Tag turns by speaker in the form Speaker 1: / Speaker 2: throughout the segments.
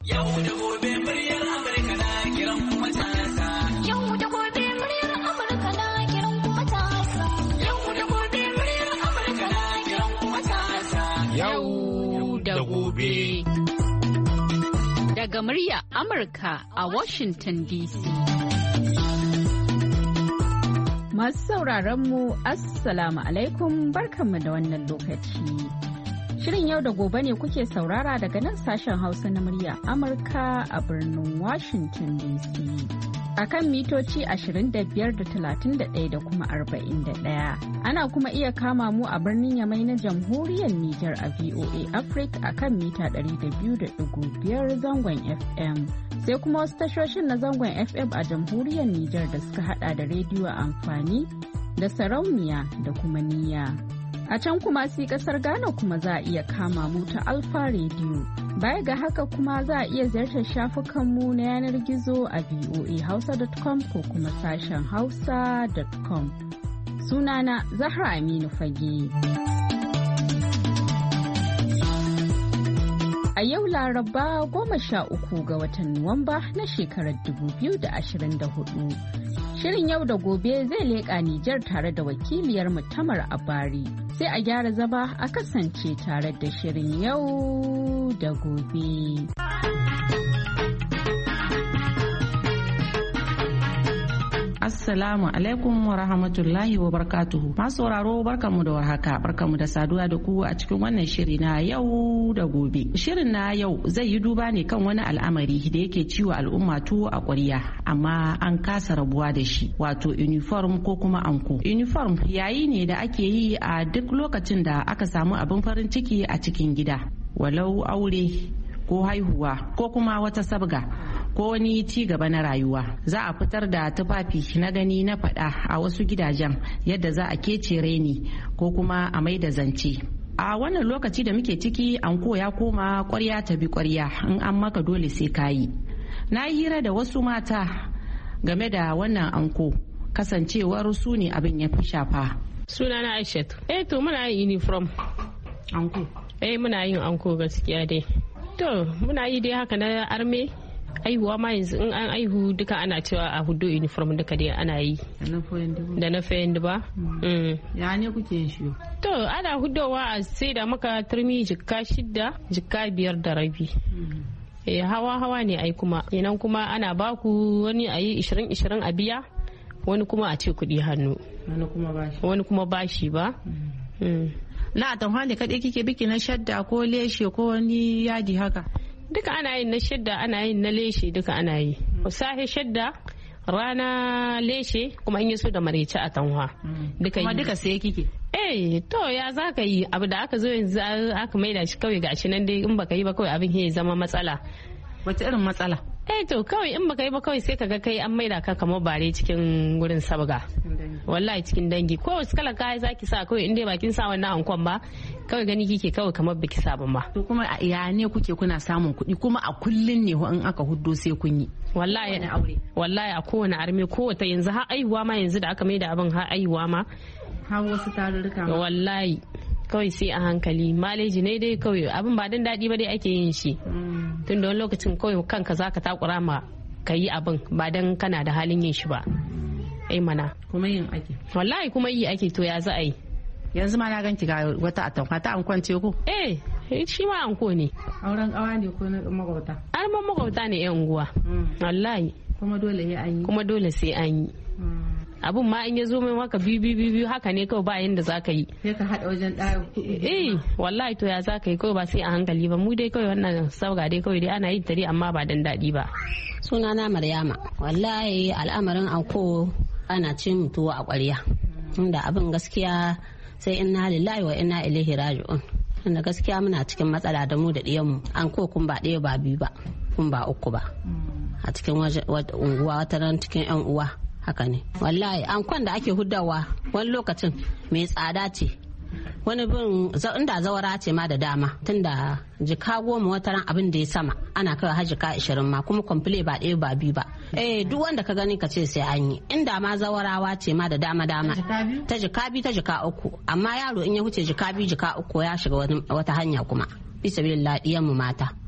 Speaker 1: Yau da gobe muryar Amurka na kiran matasa. Yau da gobe muryar Amurka na kiran matasa. Yau da gobe muryar Amurka na kiran matasa.
Speaker 2: Yau da gobe. Daga muryar Amurka a Washington DC. Masu sauraron mu Assalamu alaikum, barkanmu da wannan lokaci. Shirin yau da gobe ne kuke saurara daga nan sashen Hausa na murya Amurka a birnin Washington DC. A kan mitoci 25 da 31 da kuma 41. Ana kuma iya kama mu a birnin Yamai na Jamhuriyar Nijar a VOA Africa a kan mita 200.5 zangon FM. Sai kuma wasu tashoshin na zangon FM a Jamhuriyar Nijar da suka hada da rediyo amfani da sarauniya da kuma niyya. A can kuma si kasar Ghana kuma za a iya kama mu ta Alfa Radio. Baya ga haka kuma za a iya ziyartar shafukanmu na yanar gizo a voahausa.com ko kuma sashen hausa.com. Sunana Zahra Aminu Fage. A yau Laraba 13 ga watan Nuwamba na shekarar 2024. Shirin yau da gobe zai leƙa Nijar tare da wakiliyar Tamar Abari. Sai a gyara zama a kasance tare da shirin yau da gobe.
Speaker 3: Assalamu alaikum wa rahmatullahi wa barakatuhu. Masu sauraro barkamu da warhaka, barkamu da saduwa da ku a cikin wannan shiri na yau da gobe. Shirin na yau zai yi duba ne kan wani al'amari da yake ciwo al'umma tuwo a ƙwarya amma an kasa rabuwa da shi, wato uniform ko kuma anko. Uniform yayi ne da ake yi a duk lokacin da aka samu abin farin ciki a cikin gida, walau aure ko haihuwa ko kuma wata sabga ko wani ci gaba na rayuwa. Za a fitar da tufafi na gani na faɗa a wasu gidajen yadda za a kece reni ko kuma a mai da zance. A wannan lokaci da muke ciki anko ya koma ƙwarya ta bi ƙwarya, in an maka dole sai kayi. Na yi hira da wasu mata game da wannan anko, kasancewar su ne abin ya fi shafa.
Speaker 4: Sunana Aishatu. To muna yin uniform
Speaker 3: Anko?
Speaker 4: Muna yin anko gaskiya dai. To muna yi dai haka na arme. Aihuwa ma yanzu in an aihu duka ana cewa a hudu uniform duka dai ana yi da na fayin ba.
Speaker 3: Ya ne kuke yin shi?
Speaker 4: To ana hudowa a sai da maka turmi jikka 6 jikka 5 da rabi. Hawa ne ai kuma kenan kuma ana baku wani a yi 20 a biya, wani kuma a ce kuɗi hannu, wani kuma bashi ba.
Speaker 3: Na atamfa ne kaɗai kike biki na shadda ko leshe ko wani yadi haka?
Speaker 4: Duka ana yin na shadda, ana yin na leshe, duka ana yi. Sahe shadda, rana leshe, kuma in yi so da maraice a tanwa.
Speaker 3: Kuma duka sai kike?
Speaker 4: To ya za ka yi abu da aka zo yanzu aka maida shi kawai gashi nan dai, in baka yi ba kawai abin ya zama matsala.
Speaker 3: Wace irin matsala?
Speaker 4: To kawai in baka yi ba kawai sai kaga kai an maida ka kamar bare cikin gurin sabga. Wallahi cikin dangi ko wasu kala kaya zaki sa kawai in dai bakin sa wannan ankon ba, kawai gani kike kawai kamar biki sabon ma.
Speaker 3: To kuma ya ne kuke kuna samun kuɗi kuma a kullun ne in aka huddo sai kun yi?
Speaker 4: Wallahi a kowane arme kowace yanzu har aihuwa ma yanzu da aka maida abin har aihuwa ma.
Speaker 3: Har wasu tarurruka ma.
Speaker 4: Wallahi kawai sai a hankali, maleji ne dai kawai abin ba dan daɗi ba dai ake yin shi. Tun da wani lokacin kawai kanka zaka takura ma ka yi abin ba dan kana da halin yin shi ba. Mana.
Speaker 3: Kuma yin ake.
Speaker 4: Wallahi kuma yi ake, to ya za a yi.
Speaker 3: Yanzu ma na ganki ga wata atamfa ta ankon ce ko?
Speaker 4: Shi ma anko ne.
Speaker 3: Auren kawa ne ko na magauta?
Speaker 4: Arman magauta ne yan unguwa. Wallahi.
Speaker 3: Kuma dole sai an yi.
Speaker 4: Kuma dole sai an yi. Abun ma in ya zo mai maka biyu haka ne kawai ba yanda za ka yi.
Speaker 3: Sai ka haɗa wajen ɗaya.
Speaker 4: Wallahi to ya za ka yi kawai ba sai a hankali ba, mu dai kawai wannan sauga dai kawai dai ana yin tare amma ba dan daɗi ba.
Speaker 5: Sunana Maryama. Wallahi al'amarin anko ana cin mutuwa a ƙwarya. Inda abin gaskiya sai inna lillahi wa inna ilaihi raji'un. Inda gaskiya muna cikin matsala da mu da ɗiyanmu. Anko kun ba ɗaya ba biyu ba, kun ba uku ba. A cikin unguwa wata ran cikin 'yan uwa. Haka ne. Wallahi ankon da ake hudawa wani lokacin mai tsada ce, wani bin inda zawara ce ma da dama, tunda jika 10 wataran abin da ya sama ana kai har jika 20 ma, kuma komple ba ɗaya ba biyu ba. Duk wanda ka gani ka ce sai an yi. Inda ma zawarawa ce ma da dama ta jika 2 ta jika 3, amma yaro in ya huce jika 2 jika 3 ya shiga wata hanya kuma. Bisa billahi diyan mu mata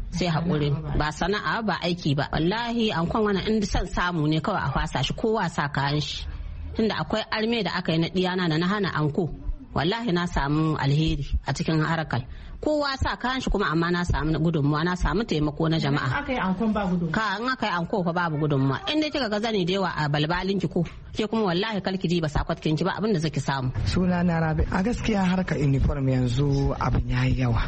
Speaker 5: sai haƙuri ba sana'a ba aiki ba wallahi an kwan wannan in san samu ne kawai a fasa shi kowa sa kayan shi tunda akwai arme da aka yi na diyana da na hana anko wallahi na samu alheri a cikin harakal kowa sa kayan shi kuma amma na samu gudunmuwa na samu taimako na jama'a
Speaker 3: aka yi ankon ba gudunmuwa
Speaker 5: ka an aka yi anko fa babu gudunmuwa in dai kika ga zani da yawa a balbalin ki ko ke kuma wallahi kalki ji ba sakwatkin ki ba abin da zaki samu.
Speaker 6: Suna na Rabi a gaskiya harkar uniform yanzu abin yayi yawa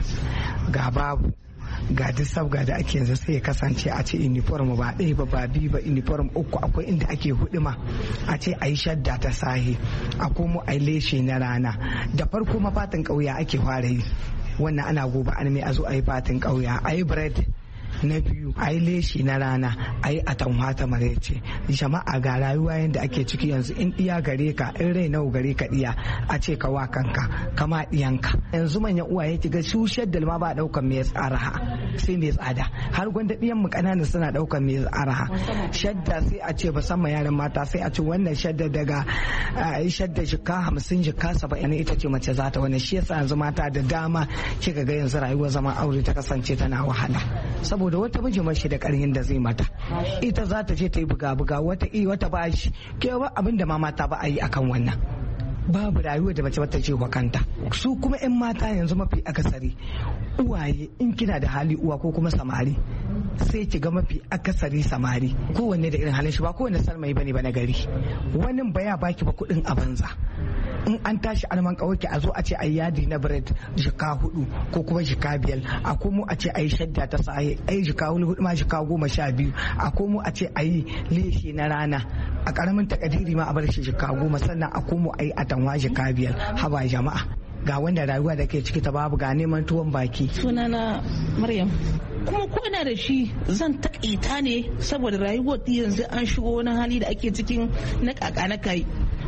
Speaker 6: ga babu ga duk sabga da ake yanzu sai ya kasance a ce uniform ba ɗaya ba ba biyu ba uniform uku akwai inda ake huduma a ce a yi shadda ta sahi a komo a yi leshe na rana da farko mafatin ƙauya ake fara yi wannan ana gobe an mai a zo a yi fatin ƙauya a yi bread na biyu a yi leshi na rana a yi atamwa ta marece jama'a ga rayuwa yadda ake ciki yanzu in iya gare ka in rai nawa gare ka iya a ce ka wa kanka kama diyanka yanzu manyan uwaye ki ga su shaddal ma ba daukan mai tsaraha sai mai tsada har gwanda diyan mu kananan suna daukan mai tsaraha shadda sai a ce musamman yaran mata sai a ce wannan shadda daga shadda jika 50 jika 70 ita ce mace za ta wannan shi yasa yanzu mata da dama kika ga yanzu rayuwar zaman aure ta kasance tana wahala saboda wata miji mashi da karhin da zai mata ita za ta je ta yi buga-buga wata ba shi ke ba abin da ma mata ba a yi akan wannan babu rayuwa da mace bata ce wa kanta su kuma 'yan mata yanzu mafi akasari uwaye in kina da hali uwa ko kuma samari sai ki ga mafi akasari samari kowanne da irin halin shi ba kowanne salmai bane ba na gari wani ba ya baki ba kudin a banza in an tashi alman kawai a zo a ce a yadi na bread jika 4 ko kuma jika 5 a komo a ce a yi shadda ta sa a yi jika 4 ma jika 12 a komo a ce a yi leshe na rana a karamin takadiri ma a bar shi jika 10 sannan a komo a yi atanwa jika 5 haba jama'a ga wanda rayuwa da ke ciki ta babu ga neman tuwon baki.
Speaker 7: Sunana Maryam. Kuma ko ina da shi zan takaita ne saboda rayuwar yanzu an shigo wani hali da ake cikin na kaka na kai.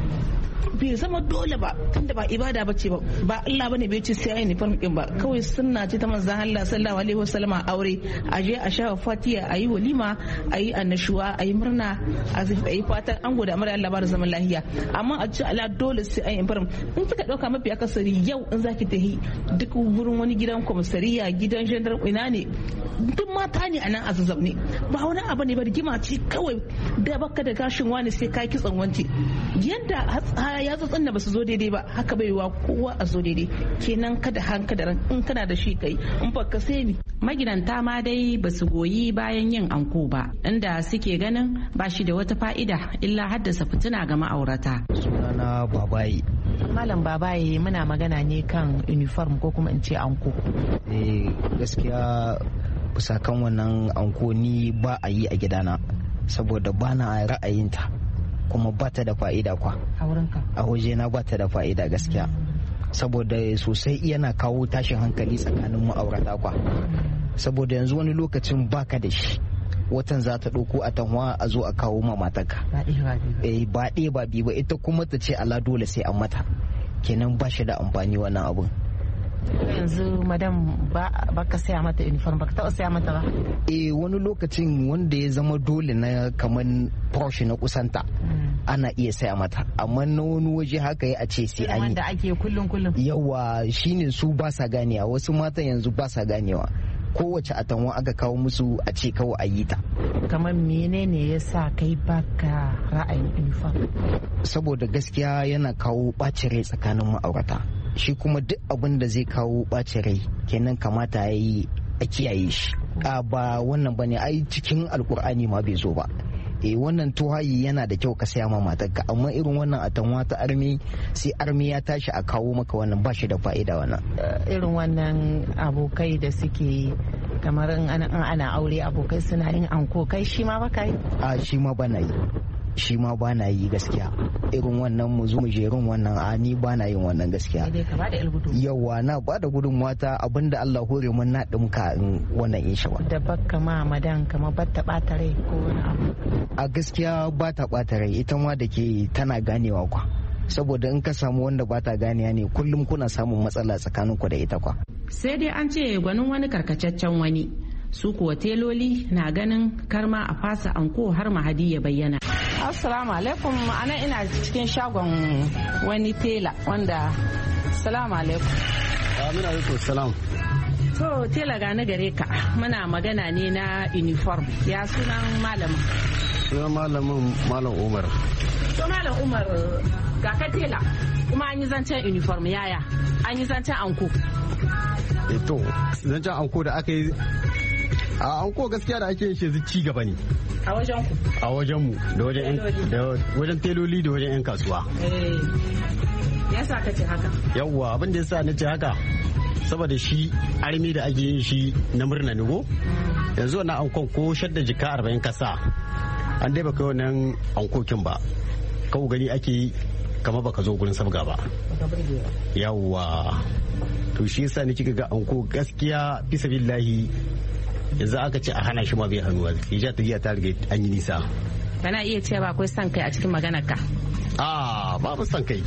Speaker 7: Bai zama dole ba tunda ba ibada bace ba Allah bane bai ce sai ayi uniform din ba kawai sunna ce ta manzon Allah sallallahu alaihi wasallam aure a je a sha fatiya ayi walima ayi annashuwa ayi murna ayi fatan an gode amara Allah ba da zaman lafiya amma a ce Allah dole sai ayi uniform in kika dauka mafi akasari yau in zaki tafi duk wurin wani gidan komisariya gidan jandar ina ne duk mata ne anan azazab ne ba wani abu ne ba rigima ce kawai da baka da gashin wani sai ka kitsan wanci yanda ya tsotsan da ba su zo daidai ba haka bai wa kowa a zo daidai kenan kada hanka da ran in kana da shi kai in ba ka sai ni
Speaker 3: magidanta ma dai ba su goyi bayan yin anko ba inda suke ganin ba shi da wata fa'ida illa haddasa fitina ga ma'aurata.
Speaker 8: Sunana Babaye.
Speaker 9: Malam Babaye muna magana ne kan uniform ko kuma in ce anko.
Speaker 8: Gaskiya bisa kan wannan anko ni ba a yi a gidana saboda ba na ra'ayinta kuma ba ta da fa'ida kwa a wajena ba ta da fa'ida gaskiya saboda sosai yana kawo tashin hankali tsakanin ma'aurata kwa saboda yanzu wani lokacin baka da shi watan za ta ɗauko a tanwa a zo a kawo ma matarka ba ɗaya ba biyu ba ita kuma ta ce ala dole sai an mata kenan ba shi da amfani wannan abun.
Speaker 9: Yanzu madam ba ka saya mata uniform ba ka taɓa saya mata ba?
Speaker 8: Wani lokacin wanda ya zama dole na kaman Porsche na kusanta ana iya saya mata amma na wani waje haka ya a ce sai an yi
Speaker 9: wanda ake kullum
Speaker 8: yawa shine su ba sa ganewa wasu matan yanzu ba sa ganewa kowace atanwa aka kawo musu a ce kawai a yi ta.
Speaker 9: Kamar menene ya sa kai baka ra'ayin uniform?
Speaker 8: Saboda gaskiya yana kawo ɓacin rai tsakanin ma'aurata shi kuma duk abin da zai kawo ɓacin rai kenan kamata ya yi a kiyaye shi ba wannan bane ai cikin alkur'ani ma bai zo ba. Wannan tuhayi yana da kyau ka saya ma matarka amma irin wannan atanwa ta armi sai armi ya tashi a kawo maka wannan ba shi da fa'ida wannan.
Speaker 9: Irin wannan abokai da suke kamar in ana aure abokai suna yin anko kai shi ma baka yi?
Speaker 8: Shi ma bana yi. Shi ma ba na yi gaskiya irin wannan mu zo mu jerin wannan ni ba na yin wannan gaskiya yawa na ba da gudunmuwa ta abinda Allah hore mun na dimka in wannan insha Allah
Speaker 9: da bakka ma madan kamar batta bata rai ko wani abu
Speaker 8: a gaskiya ba ta bata rai ita ma da ke tana ganewa kwa saboda in ka samu wanda ba ta ganiya ne kullum kuna samun matsala tsakaninku da ita kwa
Speaker 3: sai dai an ce gwanin wani karkataccen wani su kuwa teloli na ganin karma a fasa anko har mahadi ya bayyana.
Speaker 10: Assalamu alaikum ana ina cikin shagon wani tela wanda salamu alaikum.
Speaker 11: Amina alaikum salam.
Speaker 9: To tela gane gare ka muna magana ne na uniform ya sunan malamin.
Speaker 11: Sunan malamin Malam Umar.
Speaker 9: To Malam Umar ga ka tela kuma an yi zancen uniform yaya an yi zancen anko.
Speaker 11: To zancen anko da aka yi a anko gaskiya da ake yin shi ci gaba ne.
Speaker 9: A wajen ku?
Speaker 11: A wajen mu da wajen teloli da wajen 'yan kasuwa.
Speaker 9: Yasa ka ce haka?
Speaker 11: Yawwa abin da yasa na ce haka saboda shi armi da ake yin shi na murna ne go yanzu wannan ankon ko shadda jika 40 kasa an dai baka wannan ankokin ba kawo gani ake kama baka zo gurin sabga ba yawwa to shi yasa ni kika ga anko gaskiya fi sabilillahi yanzu aka ce a hana shi ma bai hannuwa ya ja ta riga an yi nisa.
Speaker 9: Kana iya cewa akwai son kai a cikin maganar ka?
Speaker 11: Babu son kai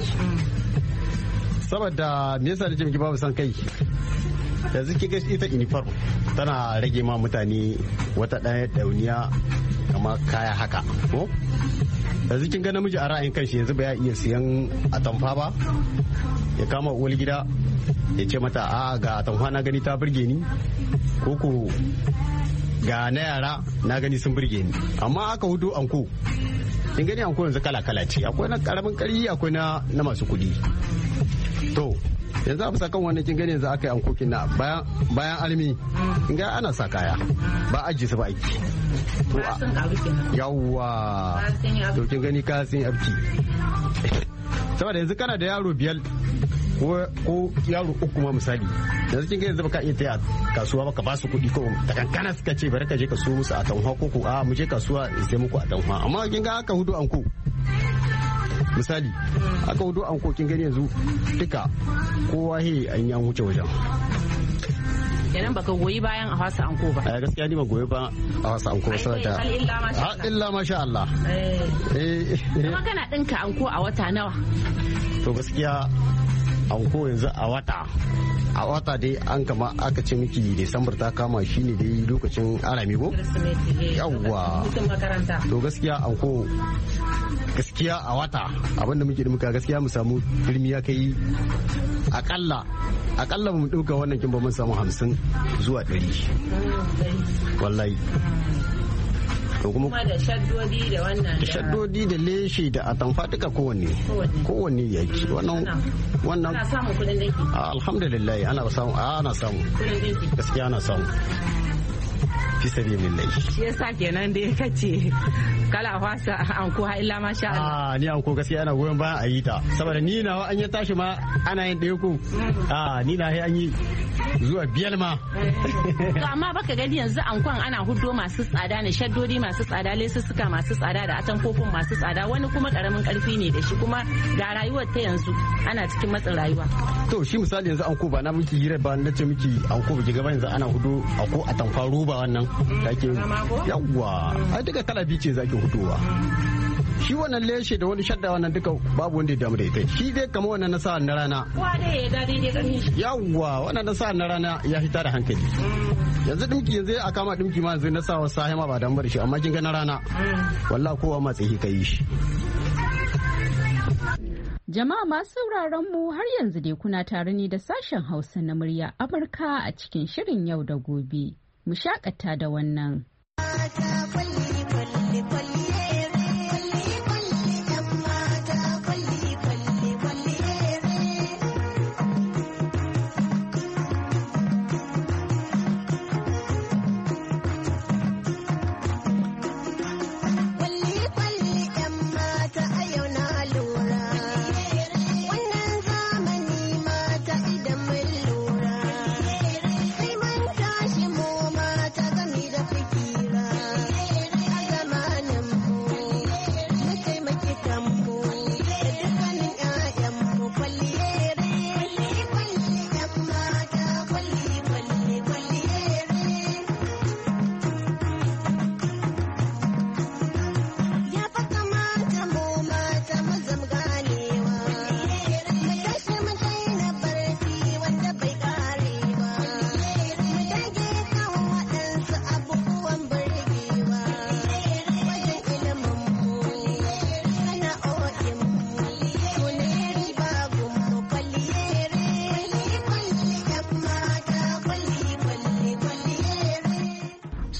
Speaker 11: saboda me yasa nake miki babu son kai yanzu kika ita uniform tana rage ma mutane wata ɗaya dauniya kama kaya haka ko yanzu kin ga namiji a ra'ayin kanshi yanzu ba ya iya siyan atamfa ba ya kama uwar gida ya ce mata ga atamfa na gani ta burge ni ko ga na yara na gani sun burge ni amma aka hudu anko kin gani anko yanzu kala kala ce akwai na karamin kari akwai na masu kuɗi to yanzu a bisa kan wannan kin gani yanzu aka yi ankokin na bayan almi kin ga ana sa kaya ba aji su ba aiki to yawwa to kin gani ka sun abki saboda yanzu kana da yaro biyar ko yaro uku ma misali yanzu kin ga yanzu baka iya taya kasuwa baka ba su kuɗi ko da kankana suka ce bari ka je ka so musu a tanha ko mu je kasuwa sai muku a tanha amma kin ga aka hudu anko misali aka hudu anko kin gani yanzu duka kowa he an yan wuce wajen
Speaker 9: kenan baka goyi bayan a wasa anko ba.
Speaker 11: Gaskiya ni ba goyi ba a wasa anko ba saboda illa masha Allah.
Speaker 9: Kuma kana dinka anko a wata nawa?
Speaker 11: To gaskiya anko yanzu a wata dai an kama aka ce miki Desambar ta kama shine dai lokacin arami go? Yawwa. To gaskiya anko gaskiya a wata abinda muka gaskiya mu samu firmi ya kai akalla ba mu ɗauka wannan kin ba mun samu 50 zuwa 100 wallahi to kuma
Speaker 9: da shaddodi da wannan
Speaker 11: da shaddodi da leshe da atamfa duka kowanne yaki wannan
Speaker 9: ana samun kudin dinki
Speaker 11: alhamdulillah ana samu gaskiya ana samu fi sabilillah
Speaker 9: shi yasa kenan dai kace kala fasa anko ha illa masha Allah
Speaker 11: ni anko gaskiya ana goyon bayan a yi ta saboda ni nawa an ya tashi ma ana yin ɗaya ko ni na an yi zuwa biyar ma
Speaker 9: to amma baka gani yanzu ankon ana hudo masu tsada ne shaddodi masu tsada lesussuka masu tsada da atankofin masu tsada wani kuma karamin karfi ne da shi kuma ga rayuwar ta yanzu ana cikin matsin rayuwa
Speaker 11: to shi misali yanzu anko ba na miki hira ba na ce miki anko biki gaba yanzu ana hudo ako atamfa roba wannan da ake yawwa ai duka kala biyu ce zaki hudowa shi wannan leshe da wani shadda wannan duka babu wanda ya damu da ita shi dai kamar wannan na sa'an na rana yawwa wannan na sa'an na rana ya fita da hankali yanzu dimki yanzu a kama dimki ma yanzu na sawa sahi ma ba damu da shi amma kin ga na rana wallahi kowa ma tsaye kai shi
Speaker 2: Jama'a masu sauraron mu har yanzu dai kuna tare ne da sashen Hausa na murya Amurka a cikin shirin yau da gobe. Mu shakata da wannan.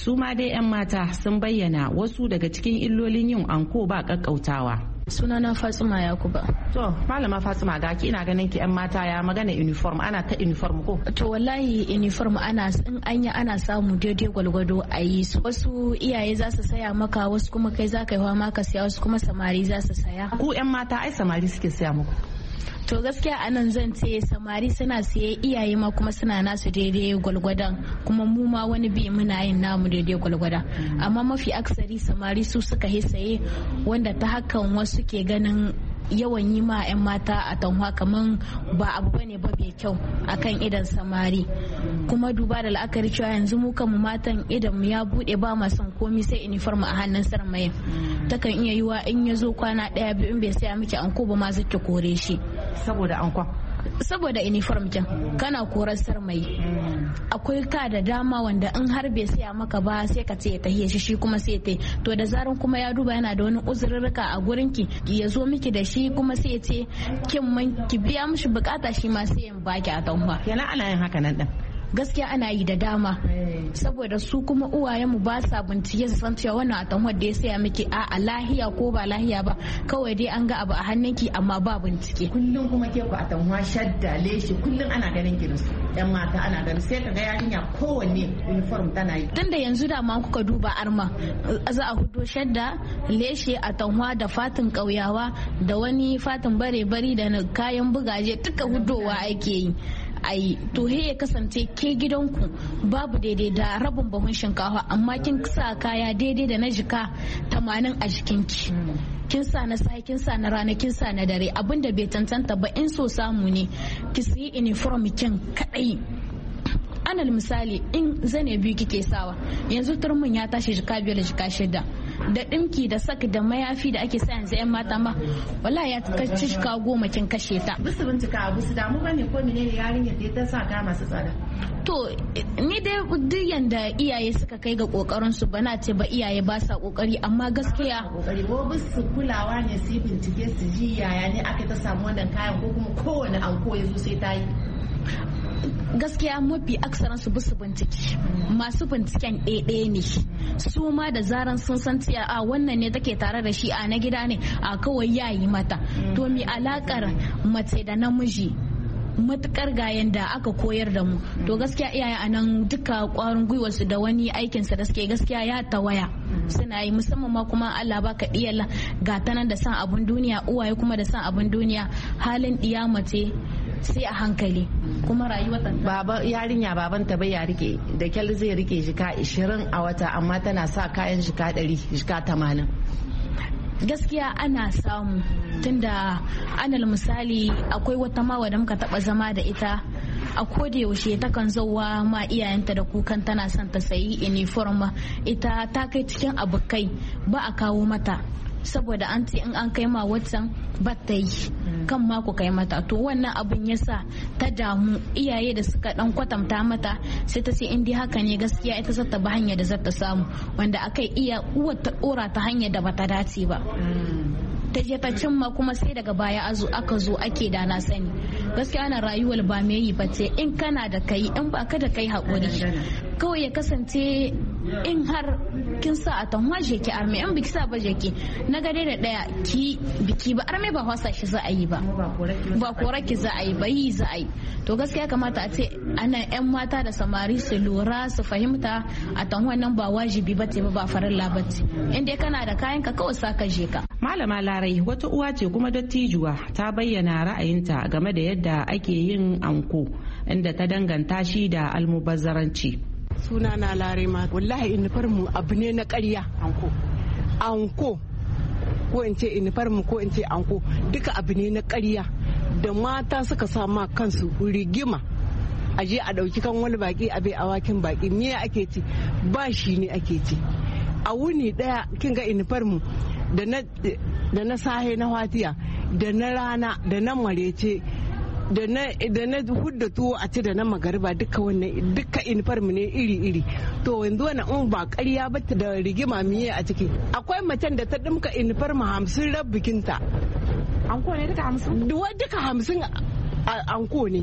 Speaker 3: su ma dai 'yan mata sun bayyana wasu daga cikin illolin yin anko ba kakkautawa.
Speaker 12: Sunana Fatima Yakuba.
Speaker 3: To malama Fatima ga ki ina ganin ki 'yan mata ya magana uniform ana ta uniform ko?
Speaker 12: To wallahi uniform ana in anya ana samu daidai gwalgwado a yi su. Wasu iyaye za su saya maka, wasu kuma kai za ka yi ma ka saya, wasu kuma samari za su saya.
Speaker 3: Ku 'yan mata ai samari suke saya muku.
Speaker 12: To gaskiya anan zan ce samari suna siye, iyaye ma kuma suna nasu daidai gwalgwadon, kuma mu ma wani bi muna yin namu daidai gwalgwadon, amma mafi aksari samari su suka saye, wanda ta hakan wasu ke ganin yawan yi ma 'yan mata a tanwa kaman ba abu bane ba mai kyau akan idan samari. Kuma duba da la'akari cewa yanzu mu kanmu matan idan mu ya bude ba ma son komi sai uniform a hannun sarmayin, takan iya yiwa in ya zo kwana daya biyu in bai saya miki anko ba ma zaki kore shi
Speaker 3: saboda ankon,
Speaker 12: saboda uniform kin kana korar sarmai. Akwai ka da dama wanda in har bai saya maka ba sai ka ce ya tahiye shi kuma sai ta to da zaran kuma ya duba yana da wani uzurrurruka a gurin ki ya zo miki da shi kuma sai ya ce kin man ki biya mishi bukata shi ma sai ya baki a tanwa.
Speaker 3: Kenan ana yin haka nan din.
Speaker 12: Gaskiya ana yi da dama saboda su kuma uwayenmu ba sa bincike su san cewa wannan atamwar da ya saya miki a lahiya ko ba lahiya ba, kawai dai an ga abu a hannunki amma ba bincike.
Speaker 3: Kullum kuma ke ku atamwa shadda leshi kullum ana ganin ki da su 'yan mata ana ganin sai ka ga yarinya kowanne uniform tana yi.
Speaker 12: Tunda yanzu da ma kuka duba arma za a hudo shadda leshi atamwa da fatin kauyawa da wani fatin bare bari da kayan bugaje duka hudowa ake yi. Ai to he ya kasance ke gidanku babu daidai da rabin bahun shinkafa amma kin sa kaya daidai da na jika 80 a jikinki. Kin sa na sai, kin sa na rana, kin sa na dare, abinda bai tantanta ba in so samu ne ki siyi uniform kin kadai. Anal misali in zane biyu kike sawa yanzu turmin ya tashi jika 5 da jika 6 da dinki da sak da mayafi da ake sa yanzu 'yan mata ma wallahi ya kaci jika 10 kin kashe ta.
Speaker 3: Bisu bincika abu su damu bane ko menene yarinyar da ta sa kaya masu tsada.
Speaker 12: To ni dai duk yanda iyaye suka kai ga kokarin su bana ce ba iyaye ba sa kokari amma gaskiya
Speaker 3: kokari ko bisu kulawa ne su bincike su ji yaya ne aka ta samu wannan kayan ko kuma kowane anko yazo sai ta yi.
Speaker 12: Gaskiya mafi aksaran su bisu bincike, masu binciken ɗaya ne su ma da zaran sun san cewa a wannan ne take tare da shi a na gida ne a kawai yayi mata. To mi alakar mace da namiji matukar ga yanda aka koyar da mu, to gaskiya iyaye a nan duka kwarin gwiwarsu da wani aikinsa da suke gaskiya ya tawaya suna yi, musamman ma kuma Allah baka diyalla ga ta nan da san abun duniya, uwaye kuma da san abun duniya, halin diya mace sai a hankali kuma rayuwar
Speaker 3: baba yarinya babanta bai ya rike da kyal zai rike jika 20 a wata amma tana sa kayan jika 100 jika 80.
Speaker 12: Gaskiya ana samu tunda anal misali akwai wata mawa da muka taba zama da ita a koda yaushe takan zauwa ma iyayenta da kukan tana son ta sayi uniform, ita ta kai cikin abokai ba a kawo mata saboda an ce in an kai ma watan batta yi kan ma ku kai mata. To wannan abun yasa ta damu, iyaye da suka dan kwatanta mata sai ta ce in dai haka ne gaskiya ita zata ba hanya da zata samu, wanda akai iya uwar ta dora ta hanya da bata dace ba. Ta je ta cimma kuma sai daga baya aka zo ake da na sani. Gaskiya ana rayuwar ba mai yi bace, in kana da kai in ba ka da kai haƙuri kawai ya kasance in har kin sa a tanwa je ki arme, in biki sa ba je ki na gade da daya ki biki ba arme ba wasa shi za a yi ba kora ki za a yi ba yi za a yi. To gaskiya kamata a ce ana 'yan mata da samari su lura su fahimta a tanwa nan ba wajibi ba ce ba farilla ba ce, in dai kana da kayan ka kawai sa ka je ka.
Speaker 3: Malama Larai wata uwa ce kuma dattijuwa ta bayyana ra'ayinta game da yadda ake yin anko inda ta danganta shi da almubazzaranci.
Speaker 13: Sunana Larai ma wallahi uniform abu ne na ƙarya. Anko ko in ce uniform ko in ce anko duka abu ne na ƙarya da mata suka sa ma kansu rigima a je a ɗauki kan wani baki a bai awakin baki me ake ci ba shi ne ake ci a wuni ɗaya kin ga uniform da na sahe na fatiya da na rana da na marece da na hudda tuwo a ci da na magariba duka wannan duka uniform ne iri-iri. To yanzu wannan in ba ƙarya ba da rigima miye a ciki. Akwai macen da ta dimka uniform 50 rabbikinta.
Speaker 3: Anko ne duka 50?
Speaker 13: Duka 50 anko ne.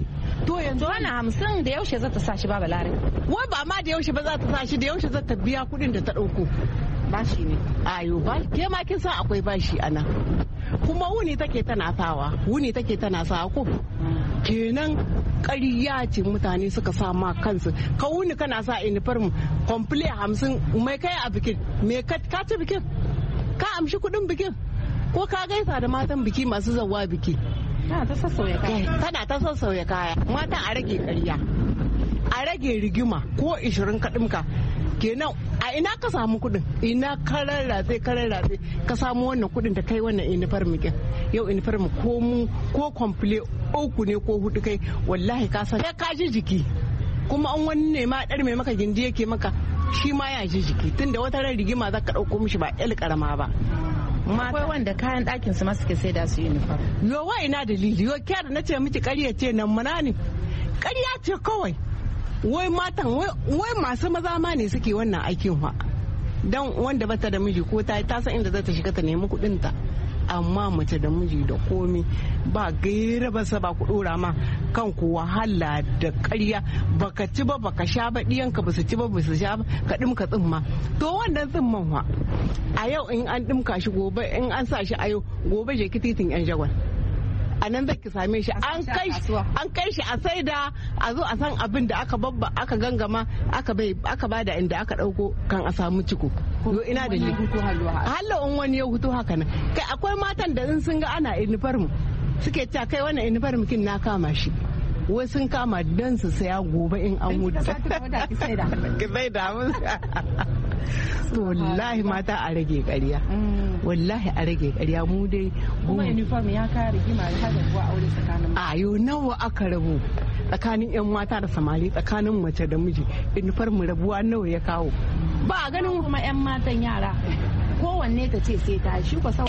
Speaker 13: to yanzu
Speaker 9: wannan 50 da yaushe za ta sa shi baba lare
Speaker 13: wai ba ma da yaushe ba za ta sa shi da yaushe za ta biya kuɗin da ta ɗauko
Speaker 9: bashi ne
Speaker 13: ayo ba ke ma kin san akwai bashi ana kuma wuni take tana sawa ko kenan ƙarya ce mutane suka sa ma kansu ka wuni kana sa uniform complete 50 mai kai a bikin me ka ci bikin ka amshi kuɗin bikin ko ka gaisa da matan biki masu zawa biki tana ta sassauya kaya mata a rage ƙarya a rage rigima ko 20 kaɗinka kenan a ina ka samu kuɗin ina ka rarratse ka samu wannan kuɗin da kai wannan uniform kin yau uniform ko complete 3 ne ko 4 kai wallahi ka san ka ji jiki kuma an wani ne ma dar mai maka gindi yake maka shi ma ya ji jiki tunda wata ran rigima za ka ɗauko mishi ba ƴar karama ba
Speaker 9: akwai wanda kayan ɗakin su ma suke sai da su uniform
Speaker 13: yo wa ina dalili yo kyar na ce miki ƙarya ce nan muna ne ƙarya ce kawai wai matan wai masu maza ma ne suke wannan aikin fa dan wanda bata da miji ko ta san inda za ta shiga ta nemi kuɗin ta amma mace da miji da komi ba gaira ba sa ba ku dora ma kanku wahala da ƙarya baka ci ba baka sha ba diyanka ba su ci ba su sha ba ka dimka tsimma to wannan tsimman wa a yau in an dimka shi gobe in an sa shi a yau gobe je titin yan jagwal a nan zaki same shi an kai shi a saida a zo a san abin da aka gangama aka bada inda aka dauko kan a samu ciko yo ina da hallo in wani ya hutu haka nan kai akwai matan da in sun ga ana uniform suke cewa kai wannan uniform kin na kama shi wai sun kama dan su saya gobe in an wuce ki saida mun to wallahi mata a rage ƙarya wallahi a rage ƙarya mu dai
Speaker 9: kuma uniform ya kare rigima da rabuwa aure tsakanin
Speaker 13: ayo nawa aka rabu tsakanin yan mata da samari tsakanin mace da miji uniform rabuwa nawa ya kawo ba a ganin
Speaker 9: kuma yan matan yara kowanne ta ce sai ta shi ko sau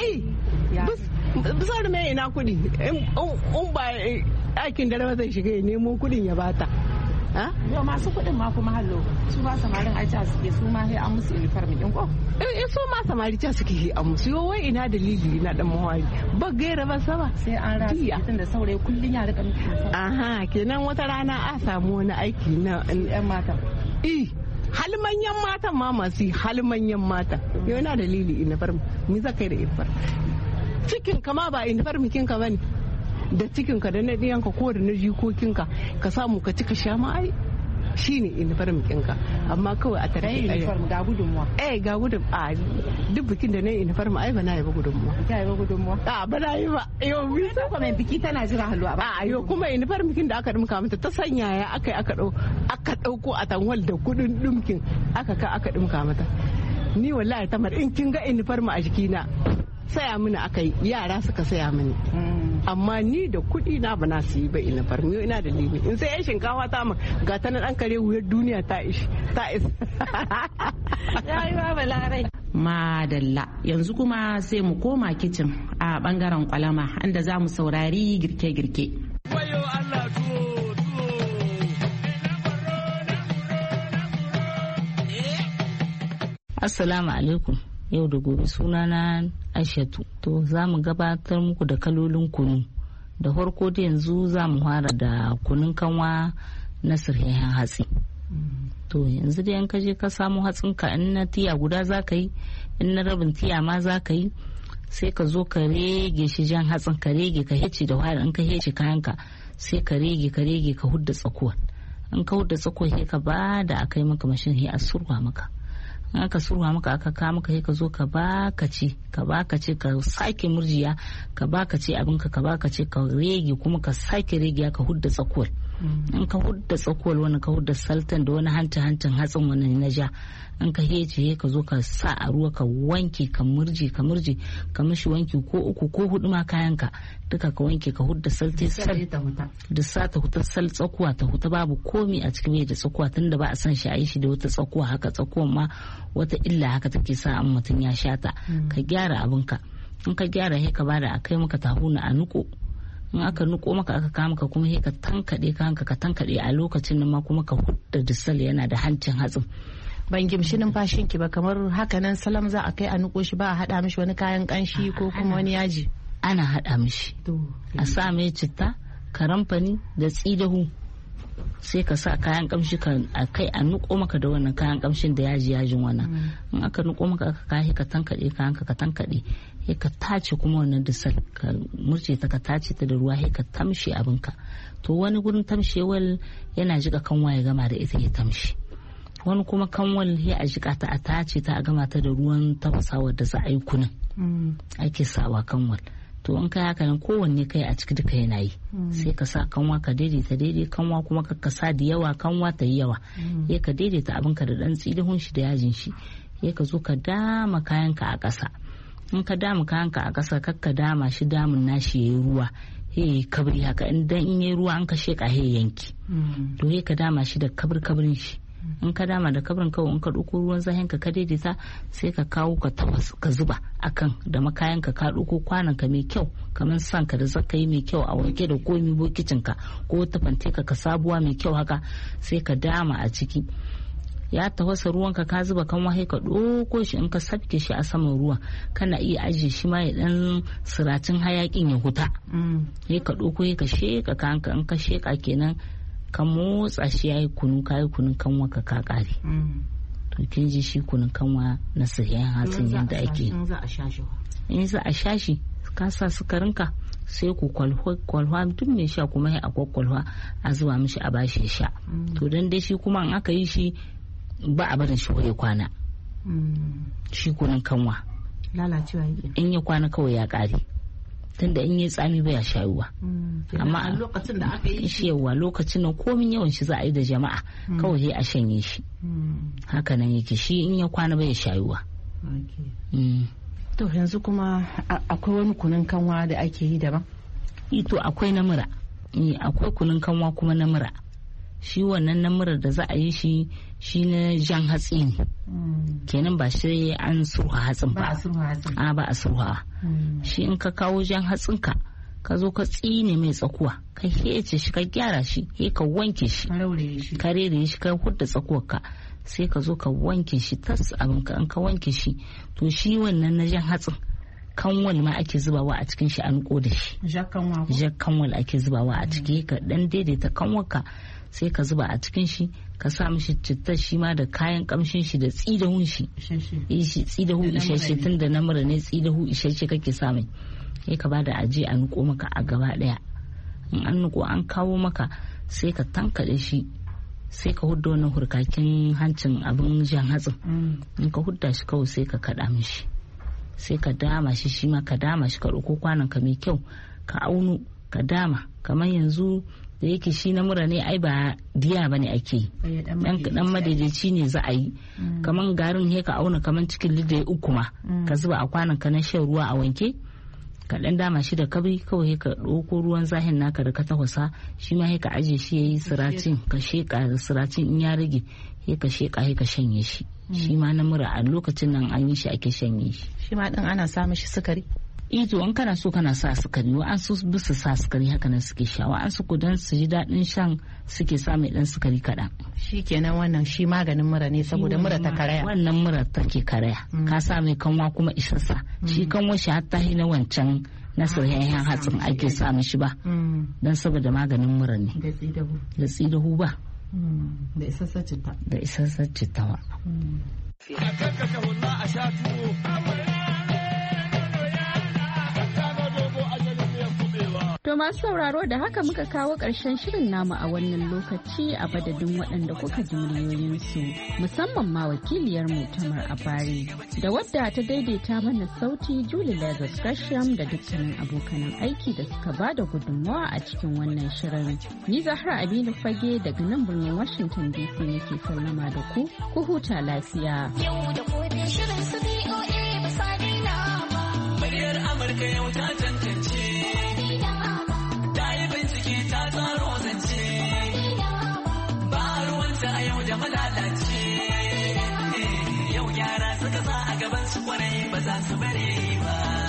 Speaker 13: bisa da mai ina kudi in ba aikin dare zai shiga ya nemo kudin ya bata
Speaker 9: yau masu kuɗin ma kuma hallo su ba samarin aica suke su ma sai an musu uniform din ko
Speaker 13: su ma samari ta suke yi an musu yau wai ina dalili na dan mawari ba gaira ba saba
Speaker 9: sai an rasu tun da saurayi kullun ya rika miki
Speaker 13: aha kenan wata rana a samu wani aiki na
Speaker 9: yan mata
Speaker 13: hal manyan matan ma masu hal manyan mata yau na dalili uniform ni za kai da uniform cikin kama ba uniform kinka bane da cikinka da na ɗiyanka ko da na jikokinka ka samu ka cika sha ma ai shine uniform kinka amma kawai a tare da
Speaker 9: uniform ga gudunmuwa
Speaker 13: ga gudun a duk bikin da na uniform ai ba na yi ba gudunmuwa ba na yi ba yau bi
Speaker 9: ta kuma biki tana jira halwa ba
Speaker 13: yau kuma uniform bikin da aka dimka mata ta sanya ya aka dauko a tanwal da kudin dimkin aka dimka mata ni wallahi tamar in kin ga uniform a jikina saya mini akai yara suka saya mini amma ni da kuɗi na ba na su yi ba ina farmiyo ina da limi in sai yan shinkafa ta ma ga ta nan an kare wuyar duniya ta isa
Speaker 9: yayi ba balarai
Speaker 3: madalla yanzu kuma sai mu koma kicin a bangaren kwalama inda za mu saurari girke-girke.
Speaker 14: Assalamu alaikum. Yau da gobe sunana Aishatu. To za mu gabatar muku da kalolin kunu. Da farko da yanzu za mu fara da kunun kanwa na sirhehen hatsi. To yanzu da yanka je ka samu hatsinka in na tiya guda za ka yi, in na rabin tiya ma za ka yi, sai ka zo ka rege shi jan hatsin ka rege ka hece da wahala in ka hece kayanka sai ka rege ka hudda tsakuwa. In ka hudda tsakuwa sai ka ba da akai maka mashin sai a surwa maka. aka surwa maka aka ka maka sai ka zo ka baka ci ka sake murjiya ka baka ci abinka ka baka ci ka rege kuma ka sake rege ka hudda tsakuwar in ka hudda tsakuwar wani ka hudda saltan da wani hancin hatsin wani na ja in ka hece ka zo ka sa a ruwa ka wanke ka murji ka mishi wanki ko 3 ko 4 ma kayanka duka ka wanke ka hudda salte sal da sa ta huta sal tsakuwa ta huta babu komi a cikin da tsakuwa tunda ba a san shi a yi shi da wata tsakuwa haka tsakuwan ma wata illa haka take sa an mutum ya shata ka gyara abinka in ka gyara sai ka bada a kai maka tahuna a nuko in aka nuko maka aka kawo maka kuma sai ka tankade a lokacin nan ma kuma ka hudda dusal yana da hancin hatsin.
Speaker 9: Ban gimshi numfashin ki ba kamar haka nan salam za a kai a nuko shi ba a hada mishi wani kayan kanshi ko kuma wani yaji.
Speaker 14: Ana hada mishi a sa mai citta karamfani da tsidahu sai ka sa kayan kamshi ka kai a nuko maka da wannan kayan kamshin da yajin wannan in aka nuko maka aka kai ka tankade kayanka ka tankade sai ka tace kuma wannan dusar ka murce ta ka tace ta da ruwa sai ka tamshe abinka. To wani gurin tamshewal yana jika kanwa ya gama da ita ya tamshi, wani kuma kanwal ya a jika ta a tace ta a gama ta da ruwan tafasawa da za a yi kunin ake sawa kanwal. To in kai haka nan kowanne kai a ciki duka yana yi sai ka sa kanwa ka daidaita daidai kanwa kuma ka sa da yawa kanwa ta yi yawa ya ka daidaita abinka da dan tsidihun shi da yajin shi ya ka zo ka dama kayanka a ƙasa. In ka dama kayanka a ƙasa kakka dama shi damun nashi yayi ruwa yayi kabri haka in yayi ruwa an ka sheka yayi yanki to ya ka dama shi da kabrin shi. In ka dama da kabrin kawai in ka ɗauko ruwan zahin ka daidaita sai ka kawo ka tabas ka zuba akan da makayan ka ɗauko kwanan ka mai kyau kamar san ka da zaka yi mai kyau a wanke da komi bokicin ka ko wata fanteka ka sabuwa mai kyau haka sai ka dama a ciki. Ya tafasa ruwan ka zuba kan wahai ka ɗauko shi in ka sabke shi a saman ruwan kana iya ajiye shi ma ya dan siracin hayakin ya huta sai ka ɗauko ka sheka kanka in ka sheka kenan ka motsa shi yayi kunu kayi kunun kanwa ka kare. To kin ji shi kunun kanwa na sahihan hatsin yadda ake. In za a sha shi ka sa sukarinka sai ku kwalwa duk mai sha kuma ya kwalwa a zuba mishi a bashi ya sha. To dan dai shi kuma in aka yi shi ba a barin shi ya kwana. Shi kunun kanwa
Speaker 9: lalacewa yake
Speaker 14: in ya kwana kawai ya kare. Tunda in yi tsami baya shayuwa
Speaker 9: amma a lokacin da aka yi
Speaker 14: shi yawa lokacin nan komin yawan shi za a yi da jama'a kawai sai a shanye shi haka nan yake shi in ya kwana baya shayuwa.
Speaker 9: To yanzu kuma akwai wani kunun kanwa da ake yi daban?
Speaker 14: To akwai na mura, akwai kunun kanwa kuma na mura. Shi wannan na mura da za a yi shi na jan hatsi ne kenan ba shi an surha hatsin ba a surha. Shi in ka kawo jan hatsinka ka zo ka tsine mai tsakuwa ka hece shi ka gyara shi ka wanke shi ka rere shi ka hudda tsakuwarka sai ka zo ka wanke shi tas abinka in ka wanke shi to shi wannan na jan hatsin kanwal ma ake zubawa a cikin shi an koda shi jakkanwal ake zubawa a ciki ka dan daidaita kanwarka sai ka zuba a cikin shi ka sa mishi cittar shi ma da kayan kamshin shi da tsidahun shi tsidahu isasshe tun da namura ne tsidahu isasshe kake sa mai sai ka bada aje a nuko maka a gaba daya. In an nuko an kawo maka sai ka tankade shi sai ka hudda wannan hurkakin hancin abin jan hatsin in ka hudda shi kawai sai ka kada mishi sai ka dama shi ma ka dama shi ka ɗauko kwanan ka mai kyau ka auno ka dama kamar yanzu da yake shi na mura ne ai ba diya bane ake dan madaidaici ne za a yi kamar garin he ka auna kamar cikin lidda 3 ma ka zuba a kwanan ka na shan ruwa a wanke ka dan dama shi da kabri kawai ka ɗauko ruwan zahin naka da ka tafasa shi ma he ka aje shi yayi siracin ka sheka da siracin in ya rage he ka sheka he ka shanye shi shi ma na mura a lokacin nan an yi shi ake shanye shi.
Speaker 9: Shi ma din ana sa mishi sukari?
Speaker 14: To in kana so kana sa sukari wa an su bisa sa sukari haka nan suke sha wa an su kudan su ji daɗin shan suke sa mai dan sukari kaɗan.
Speaker 9: Shi kenan wannan shi maganin mura ne saboda mura ta karaya.
Speaker 14: Wannan mura take karaya ka sa mai kanwa kuma isassa shi kanwa shi hatta hi na wancan na sirhehen hatsin ake sa mishi ba dan saboda maganin mura ne da tsidahu ba
Speaker 9: da isassar citta
Speaker 14: ba.
Speaker 2: To masu sauraro da haka muka kawo ƙarshen shirin namu a wannan lokaci a badadin waɗanda kuka ji muryoyinsu musamman ma wakiliyarmu Tamar Abari da wadda ta daidaita mana sauti Julie Lagos Gresham da dukkanin abokanan aiki da suka ba da gudunmawa a cikin wannan shirin. Ni Zahra Aminu Fage daga nan birnin Washington DC nake sallama da ku huta lafiya.
Speaker 1: Yau da gobe shirin su BOA ba sa daina ba. Muryar Amurka yau ta tantance. Da malalace yau yara suka sa a gaban su kwarai ba za su bare ba.